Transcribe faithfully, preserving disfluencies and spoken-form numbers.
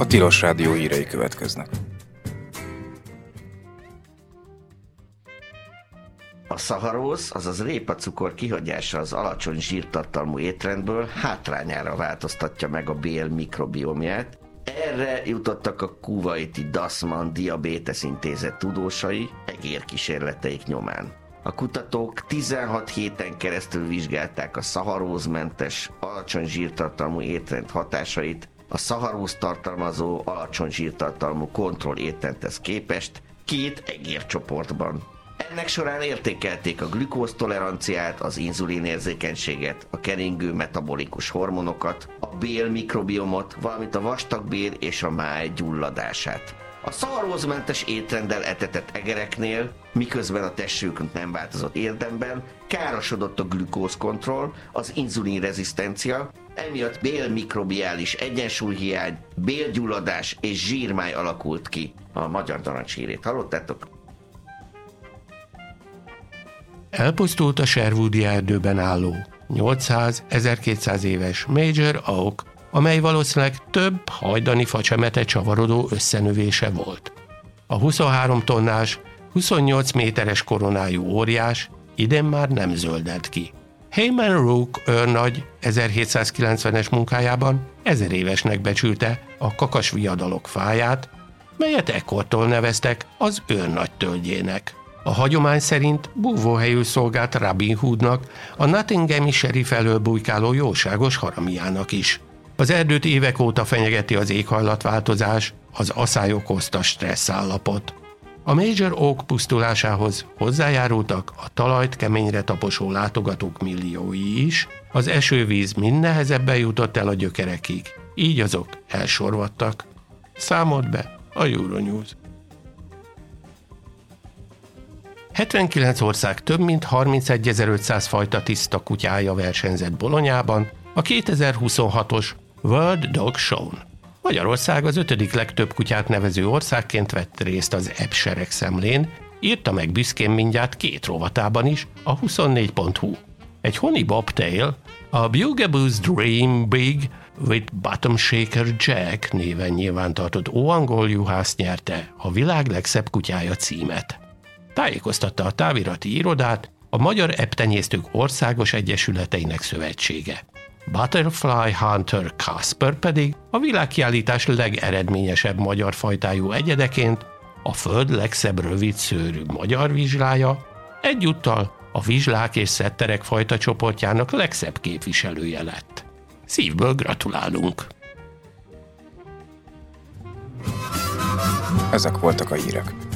Tilos Rádió hírei következnek. A szaharóz, azaz répacukor kihagyása az alacsony zsírtartalmú étrendből hátrányára változtatja meg a bél mikrobiomját. Erre jutottak a kuwaiti Dasman Diabetes Intézet tudósai egérkísérleteik nyomán. A kutatók tizenhat héten keresztül vizsgálták a szaharózmentes, alacsony zsírtartalmú étrend hatásait a szaharóz tartalmazó, alacsony zsírtartalmú kontroll étrendhez képest két egércsoportban. Ennek során értékelték a glükóztoleranciát, az inzulinérzékenységet, a keringő metabolikus hormonokat, a bél mikrobiomot, valamint a vastagbél és a máj gyulladását. A szaharózmentes étrenddel etetett egereknél, miközben a testük nem változott érdemben, károsodott a glükózkontroll, az inzulinrezisztencia, emiatt bélmikrobiális egyensúlyhiány, bélgyulladás és zsírmáj alakult ki. A magyar narancshírét hallottátok? Elpusztult a Sherwoodi erdőben álló nyolcszáz-ezerkétszáz éves Major Oak, amely valószínűleg több hajdani facsemete csavarodó összenövése volt. A huszonhárom tonnás, huszonnyolc méteres koronájú óriás idén már nem zöldelt ki. Hayman Rook őrnagy ezerhétszázkilencvenes munkájában ezer évesnek becsülte a kakasviadalok fáját, melyet ekkortól neveztek az őrnagy tölgyének. A hagyomány szerint búvóhelyül szolgált Robin Hoodnak, a Nottinghami sheriff elől bujkáló jóságos haramiának is. Az erdőt évek óta fenyegeti az éghajlatváltozás, az aszály okozta stressz állapot. A Major Oak pusztulásához hozzájárultak a talajt keményre taposó látogatók milliói is, az esővíz mind nehezebben jutott el a gyökerekig, így azok elsorvadtak. Számolt be a Euronews. hetvenkilenc ország több mint harmincegyezer-ötszáz fajta tiszta kutyája versenyzett Bolonyában a kétezer-huszonhatos World Dog Show-n. Magyarország az ötödik legtöbb kutyát nevező országként vett részt az E B seregszemlén, írta meg büszkén mindjárt két rovatában is a huszonnégy pont hu. Egy Honey Bobtail, a Bugaboo's Dream Big with Bottom Shaker Jack néven nyilvántartott óangol juhász nyerte a világ legszebb kutyája címet. Tájékoztatta a távirati irodát a Magyar Ebb-tenyésztők Országos Egyesületeinek Szövetsége. Butterfly Hunter Kasper pedig a világkiállítás legeredményesebb magyar fajtájú egyedeként a föld legszebb rövidszőrű magyar vizslája, egyúttal a vizslák és szetterek fajta csoportjának legszebb képviselője lett. Szívből gratulálunk! Ezek voltak a hírek.